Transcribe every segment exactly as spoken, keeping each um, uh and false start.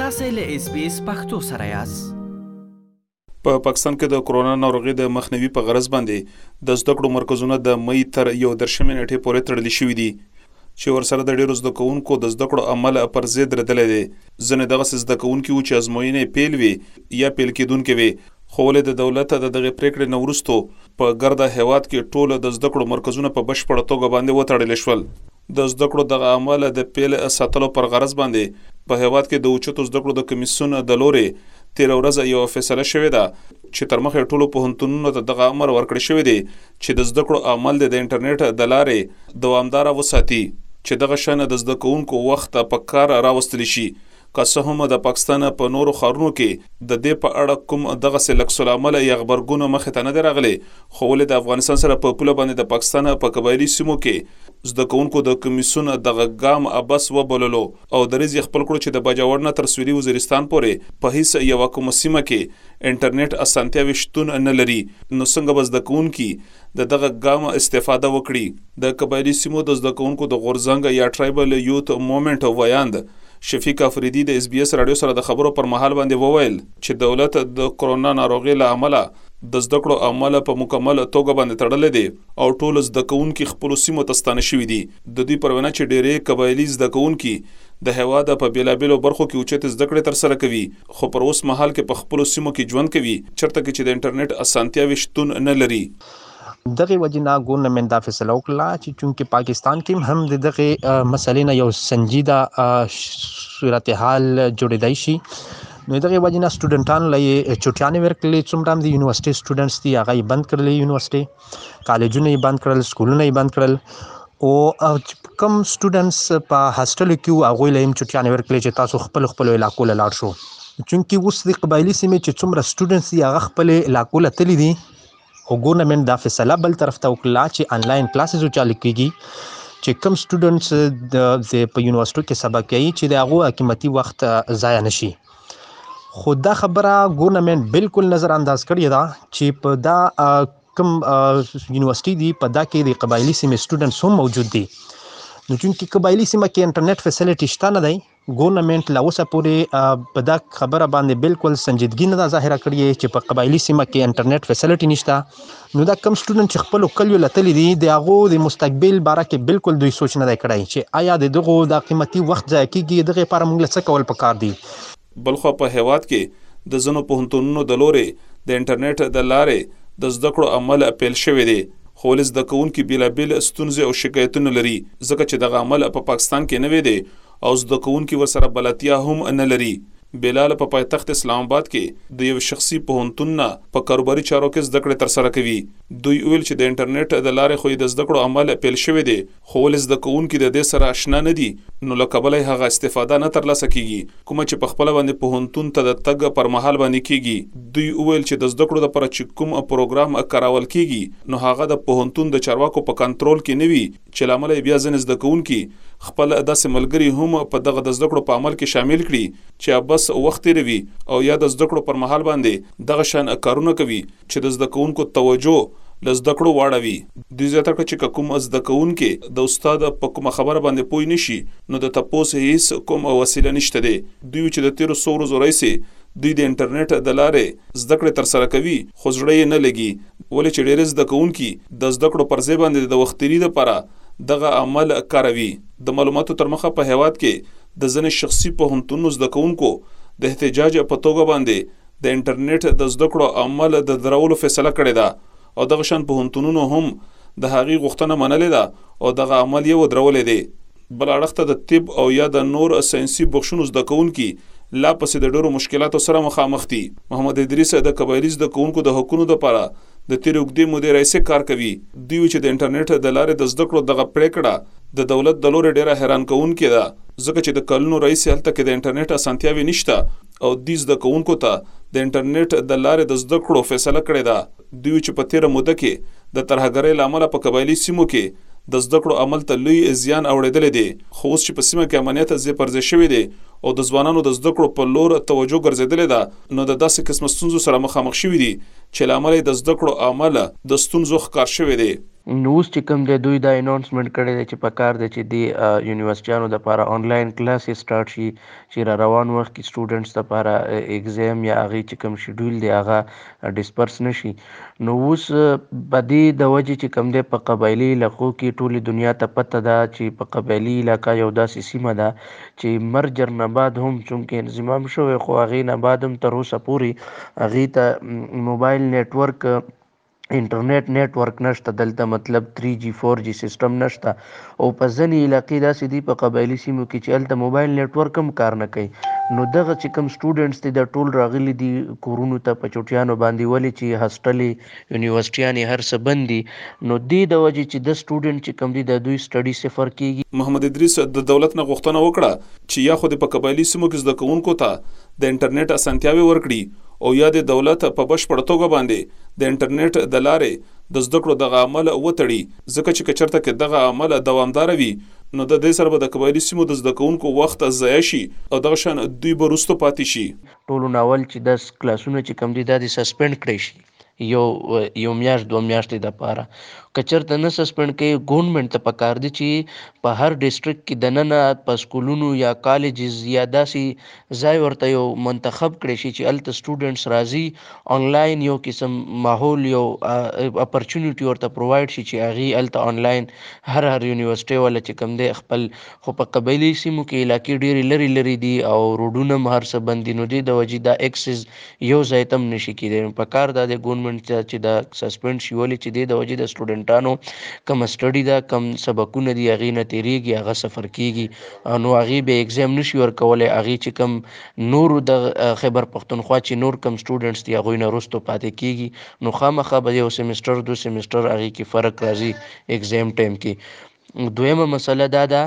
تاسو له اس بي اس پختو سره یاست. په پا پاکستان کې د کرونا ناروغي د مخنیوي په غرض باندې د زده کړو مرکزونه د مې تر یو درشمې نیټې پورې تړل شوي دي چې ورسره د ډیرو زده کوونکو د زده کړو عمل پر ضد درېدلی دی. ځینې دغسې زده کوونکي وو چې ازموینې پیل وي یا پیل کېدونکې وي، خو ولې د دولت د دغې پرېکړې نه وروستو په ګرده هیواد کې ټول د زده کړو مرکزونه په بشپړه توګه باندې وتړل شول. د زده کړو دغه عمل د پیل ساتلو پر غرض باندې په هیواد کې د اوچتو زده کړو د کمیسیون د لورې تیر ورځ یو فیصله شوې ده چې تر مخه ټولو پوهنتونونو ته دغه امر ورکړی شوی دی چې د زده کړو عمل د انټرنیټ د لارې دوامداره وساتي، چې دغه شان د زده کوونکو وخت په کار راوستل شي. که څه هم د پاکستان په نورو ښارونو کې د دې په اړه کوم دغسې لکس العمله یا غبرګون مخې ته نه دی راغلی، خو ولې د افغانستان سره په پوله باندې د پاکستان په قبایلي سیمو کې زده کوونکو د کمیسیون دغه ګام ابس وبللو او دریځ یې خپل کړو چې د باجوړ نه تر سویلي وزیرستان پورې په هیڅ یوه کومه سیمه کې انټرنیټ اسانتیاوې شتون نه لري. نو څنګه به زده کوونکي د دغه ګام استفاده وکړي؟ د قبایلي سیمو د زده کوونکو د غورځنګ یا ټرایبل یوت موومنټ ویاند شفیق افریدي د اس بي اس رادیو سره د خبرو پر مهال باندې وویل چې دولت د کرونا ناروغي له امله د زده کړو عمل په مکمل توګه باندې تړلی دی او ټول زده کوونکي خپلو سیمو ته ستانه شوي دي. د دوی پر وینا چې ډېرې قبایلي زده کوونکي د هیواد په بیلابیلو برخو کې اوچتې زده کړې ترسره کوي، خو پر اوس مهال کې په خپلو سیمو کې ژوند کوي چېرته کې چې د انټرنیټ اسانتیاوې شتون نه لري. دغه وجنا ګورنمنت دا فیصله وکړه چې چونکه پاکستان کې هم د دغه مسلې نه یو سنجیده صورتحال جوړېدای شي، نو دغه وجنا سټوډنټانو لې چټیانې ورکړلې، څومره د یونیورسيټي سټوډنټس دي هغه یې بند کړل، یونیورسيټي کالجونه یې بند کړل، سکولونه یې بند کړل، او کم سټوډنټس په هاسټل کې هغوی له هم چټیانې ورکړلې چې تاسو خپل خپل علاقو له لاړ شو. چونکه اوس د قبایلي سیمې چې څومره سټوډنټس دي هغه خپل علاقو له تللي دي، او ګورنمنت دا فیصله بل طرف ته وکړه چې آنلاین کلاسز چالو کیږي، چې کم سټوډنټس د په یونیورسيټو کې سبق کوي چې د هغو قیمتي وخت ضایع نشي. خو دا خبره ګورنمنت بالکل نظر انداز کړې ده چې په دا کم یونیورسيټي دي په دا کې د قبایلي سیمې سټوډنټس هم موجود دي. نو چونکه قبایلي سیمه کې انټرنیټ فیسیلیټي شته نه دی، ګورنمنت لا اوسه پورې په دا خبره باندې بالکل سنجیدګي نه ده ظاهره کړې چې په قبایلي سیمه کې انټرنیټ فیسیلیټي نشته. نو دا کم سټوډنټ چې خپلو کلیو له تللي دي د هغو د مستقبل باره کې بالکل دوی سوچ نه دی کړی چې آیا د دغو دا قیمتي وخت ضایع کېږي، دغې لپاره موږ له څه کول پکار دي. بلخوا په هیواد کې د ځینو پوهنتونونو د لورې د انټرنیټ د لارې د زده کړو عمل پیل شوی دی، خو ولې زده کوونکي بیلابیل ستونزې او شکایتونه لري ځکه چې دغه عمل په پاکستان کې نوی دی او زده کوونکي ورسره بلدتیا هم نه لري. بلال په پایتخت اسلام آباد کې د یو شخصي پوهنتون نه په کاروباري چارو کې زده کړې ترسره کوي. دوی ویل چې د انټرنیټ د لارې خو د زده کړو عمل پیل شوی دی، خو ولې زده کوونکي د دې سره آشنا نه دي، نو له کبله هغه استفاده نه ترلاسه کیږي کومه چې په خپله باندې پوهنتون ته د تګ پر مهال باندې کیږي. دوی ویل چې د زده کړو دپاره چې کوم پروګرام کارول کیږي نو هغه د پوهنتون د چارواکو په کنټرول کې نه وي، چې له امله یې بیا ځینې زده کوونکي خپل داسې ملګري هم په دغه د زده کړو په عمل کې شامل کړي چې بس وخت تیروي او یا د زده کړو پر مهال باندې دغه شان کارونه کوي چې د زده کوونکو توجه له زده کړو واړوي. دوی زیاته کړه چې کوم زده کوونکی د استاد په کومه خبره باندې پوه نشي نو د تپوس هیڅ کوم وسیله نشته دی. دوی چې د تیرو څو ورځو راهیسې دوی د انټرنیټ د لارې زده کړې ترسره کوي، خو زړه یې نه لګي، ولې چې ډېر زده کوونکي د زده کړو پر ځای باندې د وخت تېري دپاره دغه عمل کاروي. د معلوماتو تر مخه په هیواد کې د ځینې شخصي پوهنتونونو زده کوونکو د احتجاج په توګه باندې د انټرنیټ د زده کړو عمل د درولو فیصله کړې ده او دغه شان پوهنتونونو هم د هغې غوښتنه منلې ده او دغه عمل یې ودرولی دی. بل اړخ ته د طب او یا د نور ساینسي بخشونو زده کوونکي لا پسې د ډېرو مشکلاتو سره مخامخ دي. محمد ادریس د قبایلي زده کوونکو د حقونو دپاره د تیرې اوږدې مودې راهیسې کار کوي. دوی چې د انټرنیټ د لارې د زده کړو دغه پرېکړه د دولت د لورې ډېره حیران کوونکې ده، ځکه چې د کلونو راهیسې هلته کې د انټرنیټ اسانتیاوې نشته او دې زده کوونکو ته د انټرنیټ د لارې د زده کړو فیصله کړې ده. دوی چې په تیره موده کې د ترهګرۍ له امله په قبایلي سیمو کې د زده کړو عمل ته لوی زیان اوړېدلی دی، خو اوس چې په سیمه کې امنیت ځای پر ځای شوی دی او د ځوانانو د زده کړو په لور توجه ګرځېدلې ده، نو د داسې قسمه ستونزو سره مخامخ شوي دي چې له امله د زده کړو عمل د ستونزو ښکار شوی دی. نو اوس چې کوم دی دوی دا اناونسمنت کړی دی چې په کار دی چې د یونیورسټیانو دپاره آنلاین کلاسې سټارټ شي چې را روان وخت کې سټوډنټس دپاره اګزام یا هغې چې کوم شیډول دی هغه ډسپرس نشي. نو اوس په دې د وجې چې کوم دی په قبایلي علاقو کې ټولې دنیا ته پته ده چې په قبایلي علاقه یو داسې سیمه ده چې مرجر نه بعد هم چونکې انضمام شوی خو هغې نه بعد هم تر اوسه پورې هغې ته موبایل نیټورک انټرنیټ نیټورک نشته دلته، مطلب تھری جی فور جی سیسټم نشته او په ځینې علاقې داسې دي په قبایلي سیمو کې چې هلته موبایل نیټورک هم کار نه کوي. نو دغه چې کوم سټوډنټس دي دا ټول راغلي دي کورونو ته په چوټیانو باندې، ولې چې هاسټلې یونیورسټیانې هر څه بند دي. نو دې د وجې چې د سټوډنټ چې کوم دي د دوی سټډي صفر کېږي. محمد ادریس د دولت نه غوښتنه وکړه چې یا خو د په قبایلي سیمو کې زده کوونکو ته د انټرنیټ اسانتیاوې ورکړي او یا د دولت په بشپړ توګه باندې د انټرنیټ د لارې د زده کړو دغه عمل وتړي، ځکه چې که چېرته کې دغه عمل دوامداره وي نو د دې سره به د قبایلي سیمو د زده کوونکو وخت ضایع شي او دغه شان دوی به وروسته پاتې شي. ټولو ناول چې داس کلاسونه چې کوم دي دا د سسپینډ کړی شي یو یو میاشت دوه میاشتې دپاره. که چېرته نه سسپینډ کوي ګورنمنټ ته پکار دی چې په هر ډسټرکټ کې دننه په سکولونو یا کالجز یا داسې ځای ورته یو منتخب کړی شي چې هلته سټوډنټس راځي آنلاین یو قسم ماحول یو اپرچونیټي ورته پرووایډ شي چې هغې هلته آنلاین هر هر یونیورسټۍ والا چې کوم دی خپل. خو په قبایلي سیمو کې علاقې ډېرې لرې لرې دي او روډونه هم هر څه بند دي، نو دې د وجې دا ایکسس یو ځای ته هم نشي کېدی. په کار دا دی ګورنمنټ ته چې دا سسپینډ شي، ولې چې دې د وجې د سټوډنټانو کم سټډي ده کم سبقونه دي هغې نه تېرېږي، هغه صفر کېږي نو هغې به اګزام نشي ورکولی. هغې چې کم نورو د خیبر پښتونخوا چې نور کم سټوډنټس دي هغوی نه وروستو پاتې کېږي، نو خامخا به یو سیمسټر دو سیمسټر هغې کې فرق راځي اګزام ټایم کې. دویمه مسله دا ده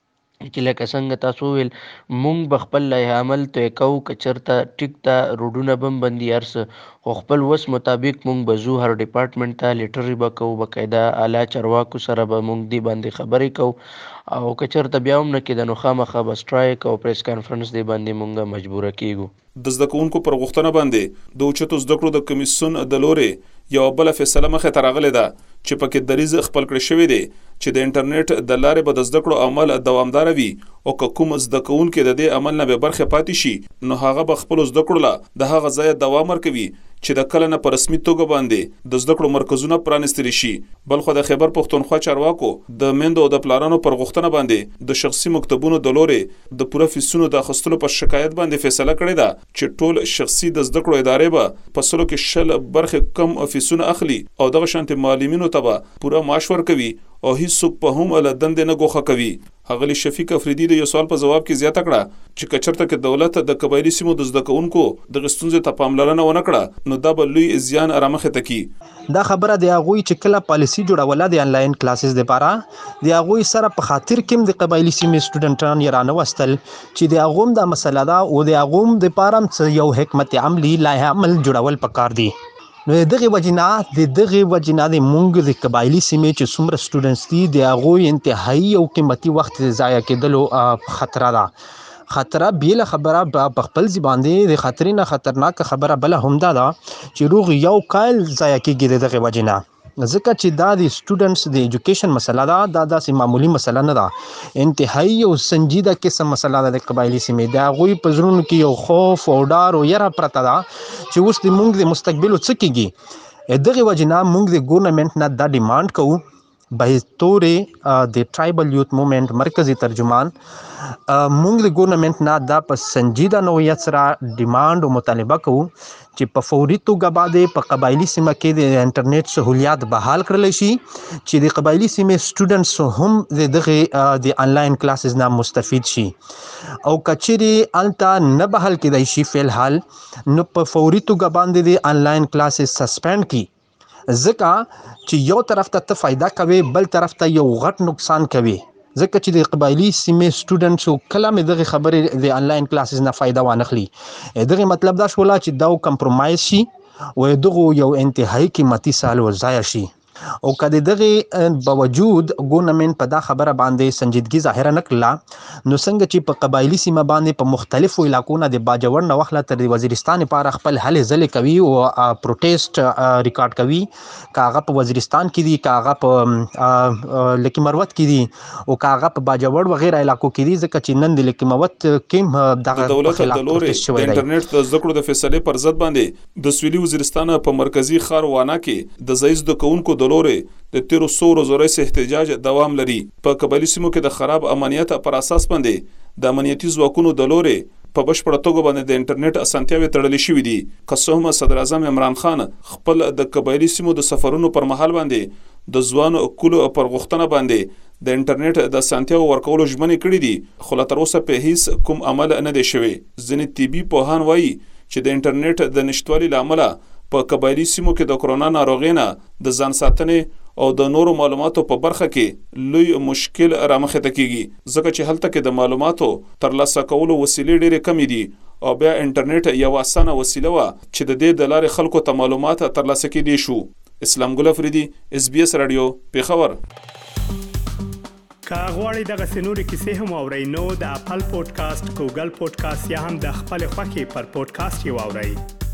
چې لکه څنګه تاسو وویل مونږ به خپل لایحه عمل طی کوو، که چېرته ټیک ته روډونه به هم بند دي هر څه، خو خپل وس مطابق مونږ به ځو هر ډپارټمنټ ته لیټرې به کوو، باقاعده اعلی چارواکو سره به مونږ دې باندې خبرې کوو او که چېرته بیا هم نه کېده نو خامخا به سټرایک او پریس کانفرنس دې باندې مونږ مجبوره کېږو. د زده کوونکو پر غوښتنه باندې د اوچتو زده کړو د کمیسیون د لورې یوه بله فیصله مخې ته راغلې ده چې پکې دریځ خپل کړی شوی دی چې د انټرنیټ د لارې به د زده کړو عمل دوامداره وي او که کوم زده کوونکی د دې عمل نه بې برخې پاتې شي نو هغه به خپلو زده کړو له د هغه ځایه دوام ورکوي چې د کله نه په رسمي توګه باندې د زده کړو مرکزونه پرانیستلی شي. بلخو د خیبر پښتونخوا چارواکو د میندو او د پلارانو پر غوښتنه باندې د شخصي مکتبونو د لورې د پوره فیسونو د اخیستلو په شکایت باندې فیصله کړې ده چې ټول شخصي د زده کړو ادارې به په سلو کې شل برخې کم فیسونه اخلي او دغه شانتې معلمینو ته به پوره معاش ورکوي او هیڅوک په هم له دندې نه ګوښه کوي. ښاغلي شفیق افریدي د یو سوال په ځواب کې زیاته کړه چې که چېرته کې دولت د قبایلي سیمو د زده کوونکو دغې ستونزې ته پاملرنه ونه کړه نو دا به لوی زیان رامخې ته کړي. دا خبره د هغوی چې کله پالیسي جوړوله د آنلاین کلاسز دپاره د هغوی سره په خاطر کې هم د قبایلي سیمې سټوډنټان یې رانوستل چې د هغو هم دا مسله ده او د هغو هم دپاره هم څه یو حکمت عملي لایحه عمل جوړول پکار دي. نو د دغې وجې نه د دغې وجې نه د مونږ د قبایلي سیمې چې څومره سټوډنټس دي د هغوی انتهایي او قیمتي وخت د ضایع کېدلو خطره ده. خطره بیله خبره په خپل ځای باندې د خطرې نه خطرناکه خبره بله همدا ده چې روغ یو کال ضایع کېږي د دغې وجې نه، ځکه چې دا د سټوډنټس د ایجوکیشن مسله ده، دا داسې معمولی مسله نه ده، انتهایی او سنجیده قسم مسله ده. د قبایلي سیمې د هغوی په زړونو کې یو خوف او ډار او یره پرته ده چې اوس د مونږ د مستقبلو څه کېږي. دغې وجې نه مونږ د ګورنمنټ نه دا ډیمانډ کوو بهطور د ټرایبل یوت موومنټ مرکزي ترجمان مونږ د ګورنمنټ نه دا په سنجیده نوعیت سره ډیمانډ او مطالبه کوو چې په فوري توګه باندې په قبایلي سیمه کې د انټرنیټ سهولیات بحال کړلی شي چې د قبایلي سیمې سټوډنټس هم د دغې د آنلاین کلاسز نه مستفید شي او که چیرې هلته نه بحال کېدی شي فی الحال نو په فوري توګه باندې د آنلاین کلاسز سسپینډ کړي، ځکه چې یو طرف ته ته فایده کوي بل طرف ته یو غټ نقصان کوي، ځکه چې د قبایلي سیمې سټوډنټسو کله مې دغې خبرې د آنلاین کلاسز نه فایده وانخلي. دغې مطلب دا شوله چې دا کمپرومایز شي او دغو یو انتهایی قیمتي سال ضایع شي. او کله دغه باوجود ګورنمنت په دا خبره باندې سنجیدګي ظاهره نکړه نو څنګه چې په قبایلی سیمه باندې په مختلفو علاقو نه د باجوړ نه وخت تر وزیرستان لپاره خپل هلې ځلې کوي او پروټیسټ ریکارډ کوي کاغه په وزیرستان کې دي کاغه په لکی مروت کې دي او کاغه په باجوړ وغیرہ علاقو کې دي ځکه چې نن د لکی مروت کې دغه دولت د لوري د انټرنیټ د زده کړو د فیصلې پر ضد باندې د سویلي وزیرستان په مرکزی ښار وانا کې د زیز د کوونکو د لوري د تیرو سو ورځو راهیسې احتجاج دوام لري. په قبایلی سیمو کې د خراب امنیت پر اساس باندې د امنیتي ځواکونو د لوري په بشپړه توګه باندې د انټرنیټ اسانتیاوې تړلې شوې دي. که څه هم صدر اعظم عمران خان خپل د قبایلی سیمو د سفرونو پر مهال باندې د ځوانو کلو پر غوښتنه باندې د انټرنیټ د اسانتیاو ورکولو ژمنې کړې دي خو لا تر اوسه په هیڅ کوم عمل نه دی شوی. ځینې طبي پوهان وایي چې د انټرنیټ د نشټوالي لامل په قبایلی سیمو کې د کرونا ناروغۍ نه د ځان ساتنې او د نورو معلوماتو په برخه کې لوی مشکل رامخته کیږي ځکه چې هلته کې د معلوماتو ترلاسه کولو وسیلې ډېرې کمې دي او بیا انټرنیټ یو اسانه وسیله وه چې د دې د لارې خلکو ته معلومات ترلاسه کیدی شو. اسلام ګل افریدي اس بي اس رادیو پیښور. که غواړئ دغه سنوري کیسې هم اورئ نو د خپل پودکاسټ ګوګل پودکاسټ یا هم د خپل خوښي پر پودکاسټ یو اورئ.